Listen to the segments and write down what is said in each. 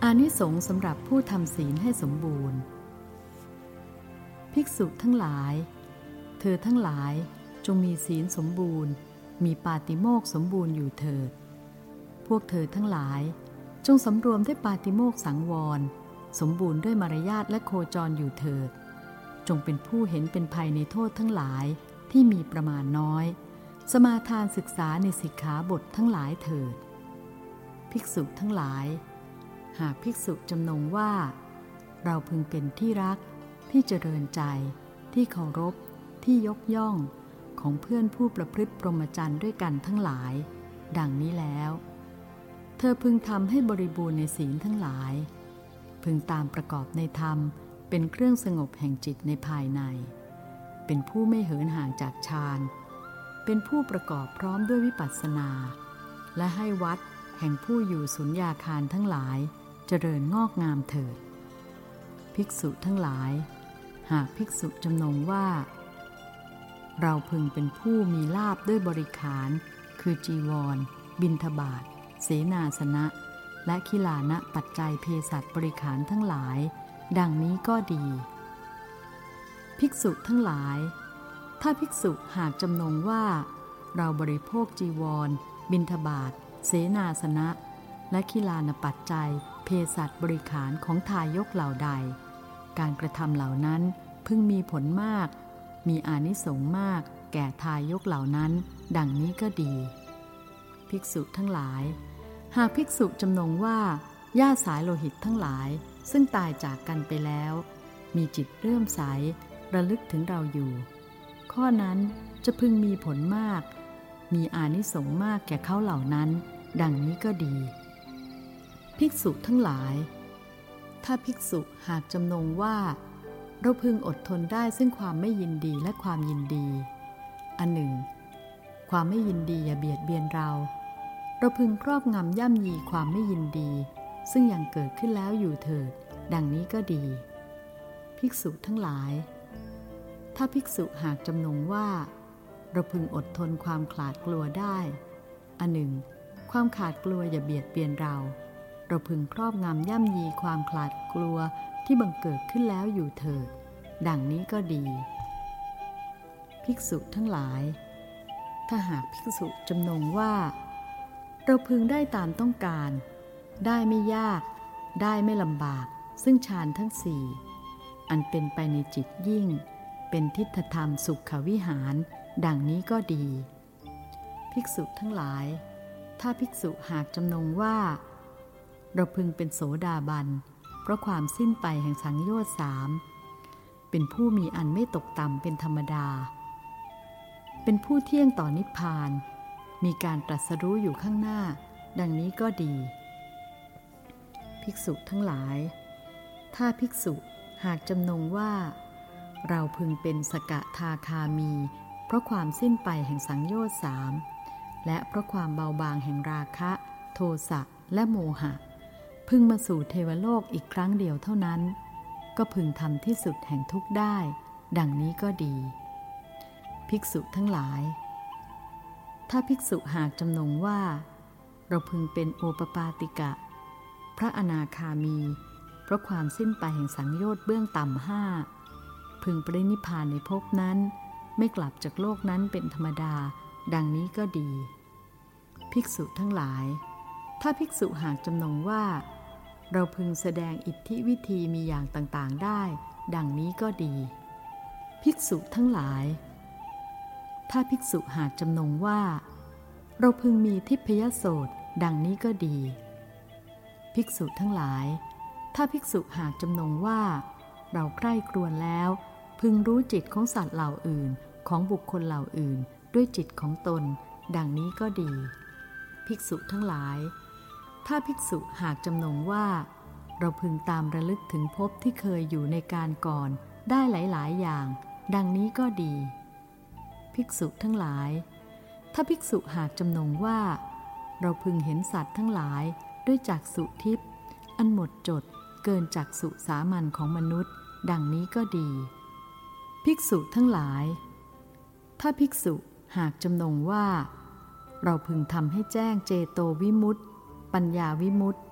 อานิสงส์สำหรับผู้ทำศีลให้สมบูรณ์ภิกษุทั้งหลายเธอทั้งหลายจงมีศีลสมบูรณ์มีปาติโมกข์สมบูรณ์อยู่เถิดพวกเธอทั้งหลายจงสำรวมด้วยปาติโมกข์สังวรสมบูรณ์ด้วยมารยาทและโคจรอยู่เถิดจงเป็นผู้เห็นเป็นภัยในโทษทั้งหลายที่มีประมาณน้อยสมาทานศึกษาในสิกขาบททั้งหลายเถิดภิกษุทั้งหลายหากภิกษุจำนงว่าเราพึงเป็นที่รักที่เจริญใจที่เคารพที่ยกย่องของเพื่อนผู้ประพฤติพรหมจรรย์ด้วยกันทั้งหลายดังนี้แล้วเธอพึงทำให้บริบูรณ์ในศีลทั้งหลายพึงตามประกอบในธรรมเป็นเครื่องสงบแห่งจิตในภายในเป็นผู้ไม่เหินห่างจากฌานเป็นผู้ประกอบพร้อมด้วยวิปัสสนาและให้วัดแห่งผู้อยู่สุญญาคารทั้งหลายเจริญงอกงามเถิดภิกษุทั้งหลายหากภิกษุจำนงว่าเราพึงเป็นผู้มีลาภด้วยบริขารคือจีวรบิณฑบาตเสนาสนะและขิลานะปัจจัยเภสัชบริขารทั้งหลายดังนี้ก็ดีภิกษุทั้งหลายถ้าภิกษุหากจำนงว่าเราบริโภคจีวรบิณฑบาตเสนาสนะและขิลานะปัจจัยเภสัชบริขารของทายกเหล่าใดการกระทำเหล่านั้นพึงมีผลมากมีอานิสงส์มากแก่ทายกเหล่านั้นดังนี้ก็ดีภิกษุทั้งหลายหากภิกษุจำนงว่าญาติสายโลหิตทั้งหลายซึ่งตายจากกันไปแล้วมีจิตเลื่อมใสระลึกถึงเราอยู่ข้อนั้นจะพึงมีผลมากมีอานิสงส์มากแก่เขาเหล่านั้นดังนี้ก็ดีภิกษุทั้งหลายถ้าภิกษุหากจำนงว่าเราพึงอดทนได้ซึ่งความไม่ยินดีและความยินดีอันหนึ่งความไม่ยินดีอย่าเบียดเบียนเราพึงครอบงำย่ำยีความไม่ยินดีซึ่งยังเกิดขึ้นแล้วอยู่เถิดดังนี้ก็ดีภิกษุทั้งหลายถ้าภิกษุหากจำนงว่าเราพึงอดทนความขลาดกลัวได้อันหนึ่งความขลาดกลัวอย่าเบียดเบียนเราพึงครอบงำย่ำยีความขลาดกลัวที่บังเกิดขึ้นแล้วอยู่เถิดดังนี้ก็ดีภิกษุทั้งหลายถ้าหากภิกษุจำนงว่าเราพึงได้ตามต้องการได้ไม่ยากได้ไม่ลำบากซึ่งฌานทั้งสี่อันเป็นไปในจิตยิ่งเป็นทิฏฐธรรมสุขวิหารดังนี้ก็ดีภิกษุทั้งหลายถ้าภิกษุหากจำนงว่าเราพึงเป็นโสดาบันเพราะความสิ้นไปแห่งสังโยชน์สามเป็นผู้มีอันไม่ตกต่ำเป็นธรรมดาเป็นผู้เที่ยงต่อนิพพานมีการตรัสรู้อยู่ข้างหน้าดังนี้ก็ดีภิกษุทั้งหลายถ้าภิกษุหากจำนงว่าเราพึงเป็นสกทาคามีเพราะความสิ้นไปแห่งสังโยชน์สามและเพราะความเบาบางแห่งราคะโทสะและโมหะพึงมาสู่เทวโลกอีกครั้งเดียวเท่านั้นก็พึงทำที่สุดแห่งทุกข์ได้ดังนี้ก็ดีภิกษุทั้งหลายถ้าภิกษุหากจำนงว่าเราพึงเป็นโอปปาติกะพระอนาคามีเพราะความสิ้นไปแห่งสังโยชน์เบื้องต่ำห้าพึงปรินิพพานในภพนั้นไม่กลับจากโลกนั้นเป็นธรรมดาดังนี้ก็ดีภิกษุทั้งหลายถ้าภิกษุหากจำนงว่าเราพึงแสดงอิทธิวิธีมีอย่างต่างๆได้ดังนี้ก็ดีภิกษุทั้งหลายถ้าภิกษุหากจำนงว่าเราพึงมีทิพยโสตดังนี้ก็ดีภิกษุทั้งหลายถ้าภิกษุหากจำนงว่าเราใคร่ครวญแล้วพึงรู้จิตของสัตว์เหล่าอื่นของบุคคลเหล่าอื่นด้วยจิตของตนดังนี้ก็ดีภิกษุทั้งหลายถ้าภิกษุหากจำนงว่าเราพึงตามระลึกถึงภพที่เคยอยู่ในการก่อนได้หลายๆอย่างดังนี้ก็ดีภิกษุทั้งหลายถ้าภิกษุหากจำนงว่าเราพึงเห็นสัตว์ทั้งหลายด้วยจักษุทิพย์อันหมดจดเกินจักษุสามัญของมนุษย์ดังนี้ก็ดีภิกษุทั้งหลายถ้าภิกษุหากจำนงว่าเราพึงทำให้แจ้งเจโตวิมุตติปัญญาวิมุตติ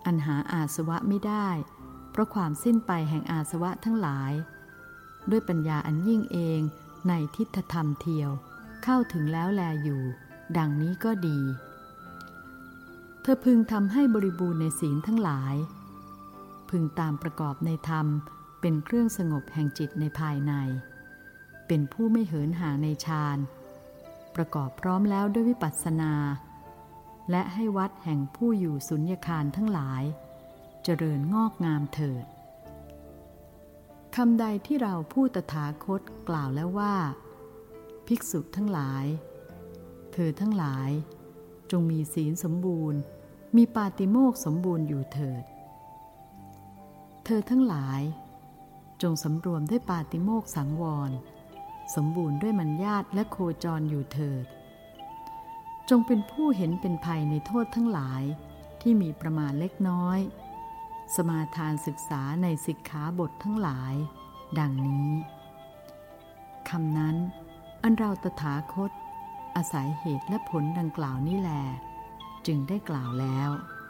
อันหาอาสวะไม่ได้เพราะความสิ้นไปแห่งอาสวะทั้งหลายด้วยปัญญาอันยิ่งเองในทิฏฐธรรมเทียวเข้าถึงแล้วแลอยู่ดังนี้ก็ดีเธอพึงทำให้บริบูรณ์ในศีลทั้งหลายพึงตามประกอบในธรรมเป็นเครื่องสงบแห่งจิตในภายในเป็นผู้ไม่เหินห่างในฌานประกอบพร้อมแล้วด้วยวิปัสสนาและให้วัดแห่งผู้อยู่สุญญคารทั้งหลายเจริญงอกงามเถิดคำใดที่เราผู้ตถาคตกล่าวแล้วว่าภิกษุทั้งหลายเธอทั้งหลายจงมีศีลสมบูรณ์มีปาติโมกข์สมบูรณ์อยู่เถิดเธอทั้งหลายจงสำรวมด้วยปาติโมกข์สังวรสมบูรณ์ด้วยมัญญาตและโคจรอยู่เถิดจงเป็นผู้เห็นเป็นภัยในโทษทั้งหลายที่มีประมาณเล็กน้อยสมาทานศึกษาในสิกขาบททั้งหลายดังนี้คำนั้นอันเราตถาคตอาศัยเหตุและผลดังกล่าวนี้แลจึงได้กล่าวแล้ว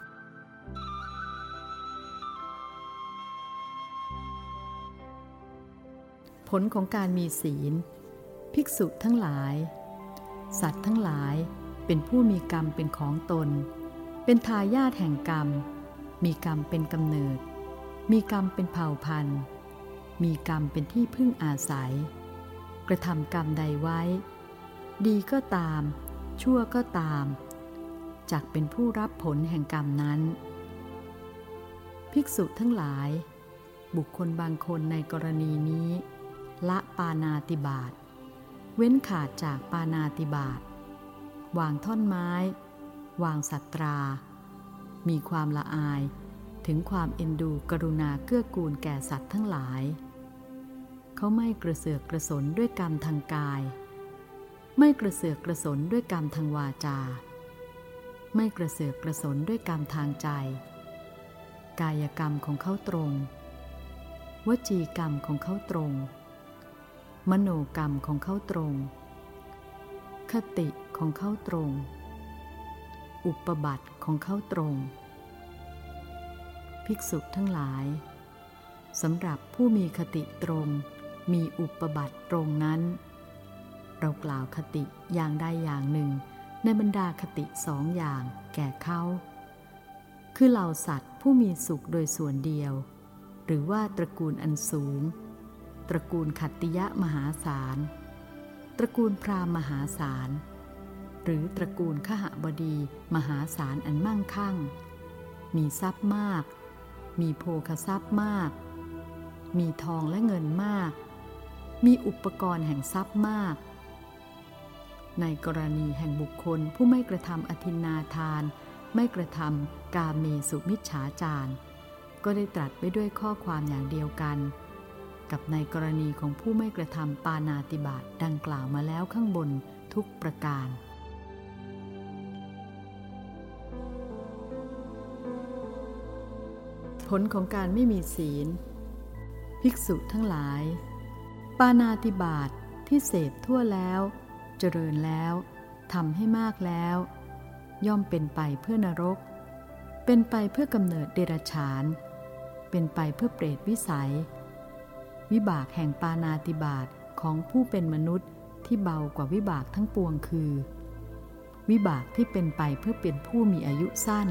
ผลของการมีศีลภิกษุทั้งหลายสัตว์ทั้งหลายเป็นผู้มีกรรมเป็นของตนเป็นทายาทแห่งกรรมมีกรรมเป็นกำเนิดมีกรรมเป็นเผ่าพันธุ์มีกรรมเป็นที่พึ่งอาศัยกระทำกรรมใดไว้ดีก็ตามชั่วก็ตามจักเป็นผู้รับผลแห่งกรรมนั้นภิกษุทั้งหลายบุคคลบางคนในกรณีนี้ละปาณาติบาตเว้นขาดจากปาณาติบาตวางท่อนไม้วางสัตรามีความละอายถึงความเอ็นดูกรุณาเกื้อกูลแก่สัตว์ทั้งหลายเขาไม่กระเสือกกระสนด้วยกรรมทางกายไม่กระเสือกกระสนด้วยกรรมทางวาจาไม่กระเสือกกระสนด้วยกรรมทางใจกายกรรมของเขาตรงวจีกรรมของเขาตรงมโนกรรมของเขาตรงคติของเขาตรงอุปบัติของเขาตรงภิกษุทั้งหลายสำหรับผู้มีคติตรงมีอุปบัติตรงนั้นเรากล่าวคติอย่างใดอย่างหนึ่งในบรรดาคติสองอย่างแก่เขาคือเหล่าสัตว์ผู้มีสุขโดยส่วนเดียวหรือว่าตระกูลอันสูงตระกูลขัตติยะมหาศาลตระกูลพราหมณ์มหาศาลหรือตระกูลขหบดีมหาศาลอันมั่งคั่งมีทรัพย์มากมีโภคทรัพย์มากมีทองและเงินมากมีอุปกรณ์แห่งทรัพย์มากในกรณีแห่งบุคคลผู้ไม่กระทำอทินนาทานไม่กระทำกาเมสุมิจฉาจารก็ได้ตรัสไว้ด้วยข้อความอย่างเดียวกันกับในกรณีของผู้ไม่กระทำปาณาติบาตดังกล่าวมาแล้วข้างบนทุกประการผลของการไม่มีศีลภิกษุทั้งหลายปาณาติบาตที่เสพทั่วแล้วเจริญแล้วทำให้มากแล้วย่อมเป็นไปเพื่อนรกเป็นไปเพื่อกำเนิดเดรัจฉานเป็นไปเพื่อเปรตวิสัยวิบากแห่งปาณาติบาตของผู้เป็นมนุษย์ที่เบากว่าวิบากทั้งปวงคือวิบากที่เป็นไปเพื่อเป็นผู้มีอายุสั้น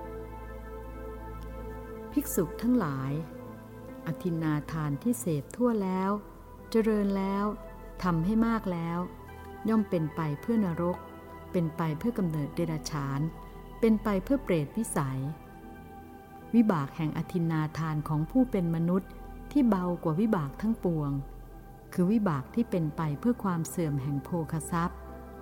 ภิกษุทั้งหลายอทินนาทานที่เสพทั่วแล้วเจริญแล้วทำให้มากแล้วย่อมเป็นไปเพื่อนรกเป็นไปเพื่อกำเนิดเดรัจฉานเป็นไปเพื่อเปรตวิสัยวิบากแห่งอทินนาทานของผู้เป็นมนุษย์ที่เบากว่าวิบากทั้งปวงคือวิบากที่เป็นไปเพื่อความเสื่อมแห่งโภคทรัพย์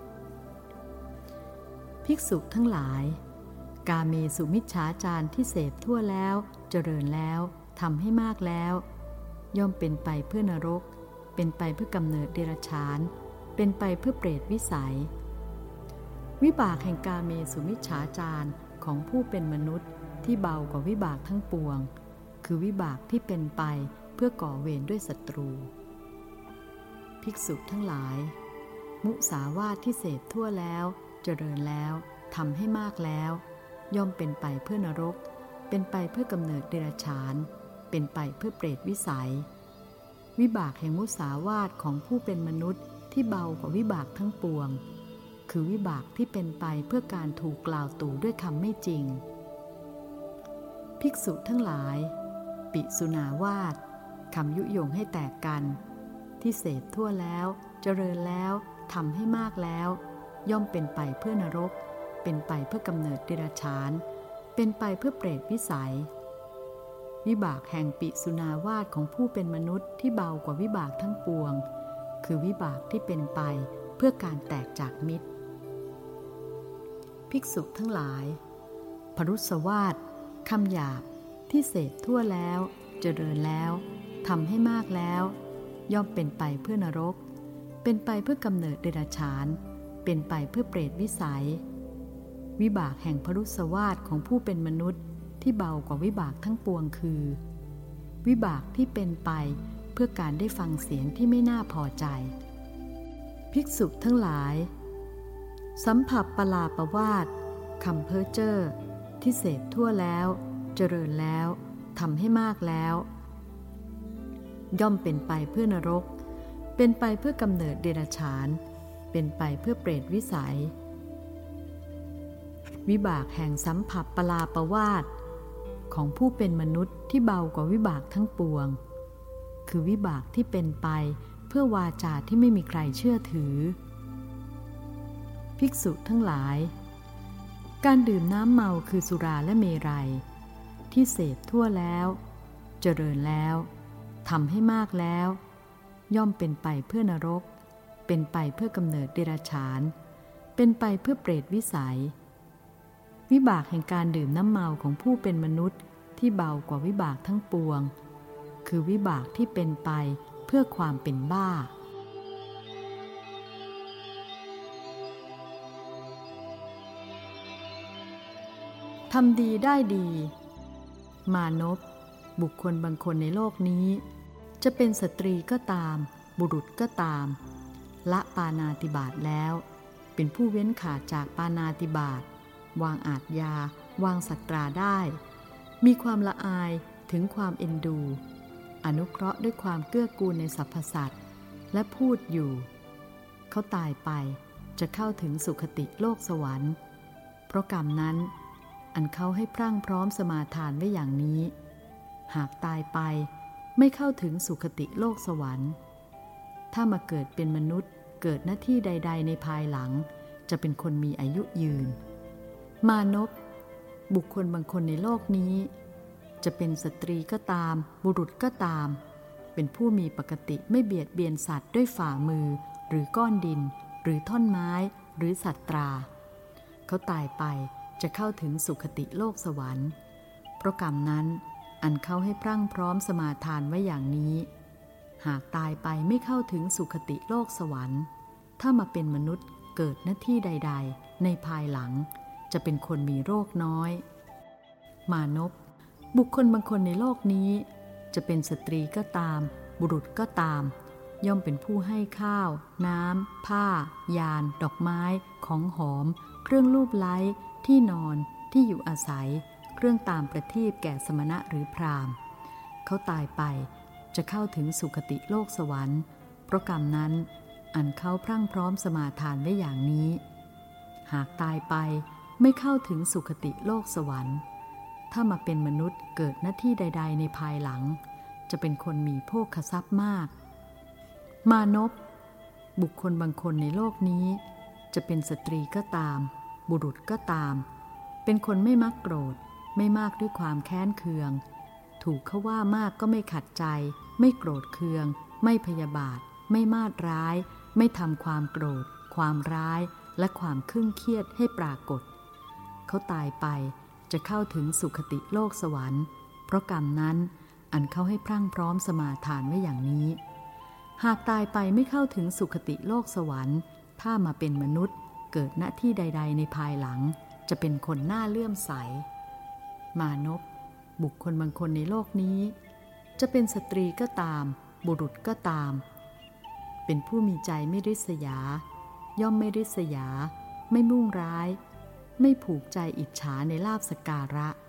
ภิกษุทั้งหลายกาเมสุมิจฉาจารที่เสพทั่วแล้วเจริญแล้วทำให้มากแล้วย่อมเป็นไปเพื่อนรกเป็นไปเพื่อกำเนิดเดรัจฉานเป็นไปเพื่อเปรตวิสัยวิบากแห่งกาเมสุมิจฉาจารของผู้เป็นมนุษย์ที่เบากว่าวิบากทั้งปวงคือวิบากที่เป็นไปเพื่อก่อเวรด้วยศัตรูภิกษุทั้งหลายมุสาวาทที่เสพทั่วแล้วเจริญแล้วทำให้มากแล้วย่อมเป็นไปเพื่อนรกเป็นไปเพื่อกำเนิดเดรัจฉานเป็นไปเพื่อเปรตวิสัยวิบากแห่งมุสาวาทของผู้เป็นมนุษย์ที่เบากว่าวิบากทั้งปวงคือวิบากที่เป็นไปเพื่อการถูกกล่าวตู่ด้วยคำไม่จริงภิกษุทั้งหลายปิสุนาวาทคำยุยงให้แตกกันที่เสพทั่วแล้วเจริญแล้วทำให้มากแล้วย่อมเป็นไปเพื่อนรกเป็นไปเพื่อกำเนิดเดรัจฉานเป็นไปเพื่อเปรตวิสัยวิบากแห่งปิสุนาวาทของผู้เป็นมนุษย์ที่เบากว่าวิบากทั้งปวงคือวิบากที่เป็นไปเพื่อการแตกจากมิตรภิกษุทั้งหลายพรุสวาทคำหยาบที่เสพทั่วแล้วเจริญแล้วทำให้มากแล้วย่อมเป็นไปเพื่อนรกเป็นไปเพื่อกำเนิดเดรัจฉานเป็นไปเพื่อเปรตวิสัยวิบากแห่งพรุสวาทของผู้เป็นมนุษย์ที่เบากว่าวิบากทั้งปวงคือวิบากที่เป็นไปเพื่อการได้ฟังเสียงที่ไม่น่าพอใจภิกษุทั้งหลายสัมผัสปลาปวาทคำเพ้อเจ้อที่เสพทั่วแล้วเจริญแล้วทำให้มากแล้วย่อมเป็นไปเพื่อนรกเป็นไปเพื่อกำเนิดเดรัจฉานเป็นไปเพื่อเปรตวิสัยวิบากแห่งสัมผัสปลาปวาทของผู้เป็นมนุษย์ที่เบากว่าวิบากทั้งปวงคือวิบากที่เป็นไปเพื่อวาจาที่ไม่มีใครเชื่อถือภิกษุทั้งหลายการดื่มน้ำเมาคือสุราและเมรัยที่เสพทั่วแล้วเจริญแล้วทำให้มากแล้วย่อมเป็นไปเพื่อนรกเป็นไปเพื่อกำเนิดเดรัจฉานเป็นไปเพื่อเปรตวิสัยวิบากแห่งการดื่มน้ำเมาของผู้เป็นมนุษย์ที่เบากว่าวิบากทั้งปวงคือวิบากที่เป็นไปเพื่อความเป็นบ้าทำดีได้ดีมานพบุคคลบางคนในโลกนี้จะเป็นสตรีก็ตามบุรุษก็ตามละปาณาติบาตแล้วเป็นผู้เว้นขาดจากปาณาติบาตวางอาทยาวางสัตราได้มีความละอายถึงความเอ็นดูอนุเคราะห์ด้วยความเกื้อกูลในสรรพสัตว์และพูดอยู่เขาตายไปจะเข้าถึงสุคติโลกสวรรค์เพราะกรรมนั้นอันเขาให้พรั่งพร้อมสมาทานไว้อย่างนี้หากตายไปไม่เข้าถึงสุคติโลกสวรรค์ถ้ามาเกิดเป็นมนุษย์เกิดหน้าที่ใดๆในภายหลังจะเป็นคนมีอายุยืนมานพบุคคลบางคนในโลกนี้จะเป็นสตรีก็ตามบุรุษก็ตามเป็นผู้มีปกติไม่เบียดเบียนสัตว์ด้วยฝ่ามือหรือก้อนดินหรือท่อนไม้หรือสัตราเขาตายไปจะเข้าถึงสุคติโลกสวรรค์เพราะกรรมนั้นอันเขาให้พรั่งพร้อมสมาทานไว้อย่างนี้หากตายไปไม่เข้าถึงสุคติโลกสวรรค์ถ้ามาเป็นมนุษย์เกิดหน้าที่ใดๆในภายหลังจะเป็นคนมีโรคน้อยมานพบุคคลบางคนในโลกนี้จะเป็นสตรีก็ตามบุรุษก็ตามย่อมเป็นผู้ให้ข้าวน้ำผ้ายานดอกไม้ของหอมเครื่องลูบไล้ที่นอนที่อยู่อาศัยเครื่องตามประทีปแก่สมณะหรือพราหมณ์เขาตายไปจะเข้าถึงสุคติโลกสวรรค์เพราะกรรมนั้นอันเขาพรั่งพร้อมสมาทานไว้อย่างนี้หากตายไปไม่เข้าถึงสุคติโลกสวรรค์ถ้ามาเป็นมนุษย์เกิดหน้าที่ใดๆในภายหลังจะเป็นคนมีโภคทรัพย์มากมานพบุคคลบางคนในโลกนี้จะเป็นสตรีก็ตามบุรุษก็ตามเป็นคนไม่มักโกรธไม่มากด้วยความแค้นเคืองถูกเขาว่ามากก็ไม่ขัดใจไม่โกรธเคืองไม่พยาบาทไม่มาดร้ายไม่ทำความโกรธความร้ายและความเคร่งเครียดให้ปรากฏเขาตายไปจะเข้าถึงสุคติโลกสวรรค์เพราะกรรมนั้นอันเขาให้พรั่งพร้อมสมาทานไว้อย่างนี้หากตายไปไม่เข้าถึงสุคติโลกสวรรค์ถ้ามาเป็นมนุษย์เกิดณที่ใดๆในภายหลังจะเป็นคนน่าเลื่อมใสมานพบุคคลบางคนในโลกนี้จะเป็นสตรีก็ตามบุรุษก็ตามเป็นผู้มีใจไม่ริษยาย่อมไม่ริษยาไม่มุ่งร้ายไม่ผูกใจอิจฉาในลาภสักการะ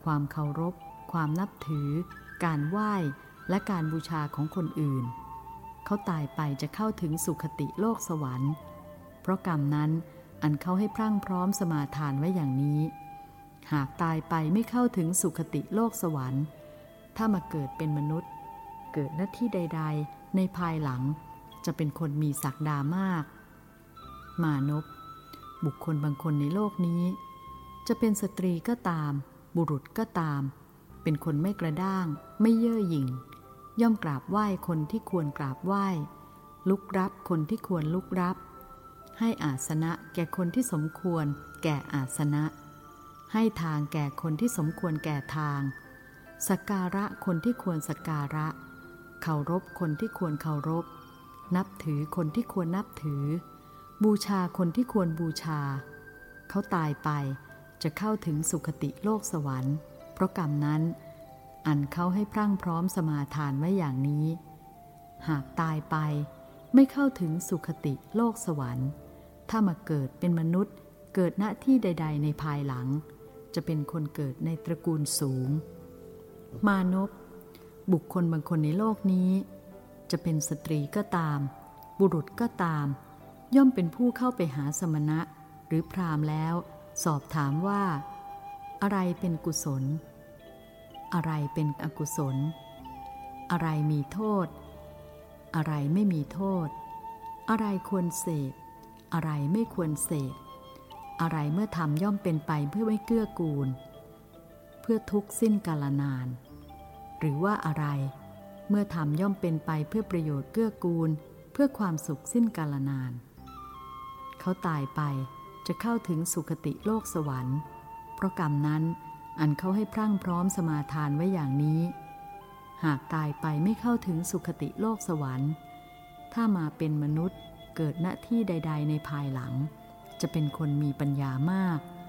ความเคารพความนับถือการไหว้และการบูชาของคนอื่นเขาตายไปจะเข้าถึงสุคติโลกสวรรค์เพราะกรรมนั้นอันเขาให้พรั่งพร้อมสมาทานไว้อย่างนี้หากตายไปไม่เข้าถึงสุคติโลกสวรรค์ถ้ามาเกิดเป็นมนุษย์เกิดหน้าที่ใดๆในภายหลังจะเป็นคนมีศักดามากมานพบุคคลบางคนในโลกนี้จะเป็นสตรีก็ตามบุรุษก็ตามเป็นคนไม่กระด้างไม่เย่อหยิ่งย่อมกราบไหว้คนที่ควรกราบไหว้ลุกรับคนที่ควรลุกรับให้อาสนะแก่คนที่สมควรแก่อาสนะให้ทางแก่คนที่สมควรแก่ทางสักการะคนที่ควรสักการะเคารพคนที่ควรเคารพนับถือคนที่ควรนับถือบูชาคนที่ควรบูชาเขาตายไปจะเข้าถึงสุคติโลกสวรรค์เพราะกรรมนั้นอันเขาให้พรั่งพร้อมสมาทานไว้อย่างนี้หากตายไปไม่เข้าถึงสุคติโลกสวรรค์ถ้ามาเกิดเป็นมนุษย์เกิดณที่ใดๆในภายหลังจะเป็นคนเกิดในตระกูลสูงมานพบุคคลบางคนในโลกนี้จะเป็นสตรีก็ตามบุรุษก็ตามย่อมเป็นผู้เข้าไปหาสมณะหรือพราหมณ์แล้วสอบถามว่าอะไรเป็นกุศลอะไรเป็นอกุศลอะไรมีโทษอะไรไม่มีโทษอะไรควรเสพอะไรไม่ควรเสพอะไรเมื่อทำย่อมเป็นไปเพื่อไม่เกื้อกูลเพื่อทุกข์สิ้นกาลนานหรือว่าอะไรเมื่อทำย่อมเป็นไปเพื่อประโยชน์เกื้อกูลเพื่อความสุขสิ้นกาลนานเขาตายไปจะเข้าถึงสุคติโลกสวรรค์เพราะกรรมนั้นอันเขาให้พรั่งพร้อมสมาทานไว้อย่างนี้หากตายไปไม่เข้าถึงสุคติโลกสวรรค์ถ้ามาเป็นมนุษย์เกิดณที่ใดๆในภายหลังจะเป็นคนมีปัญญามาก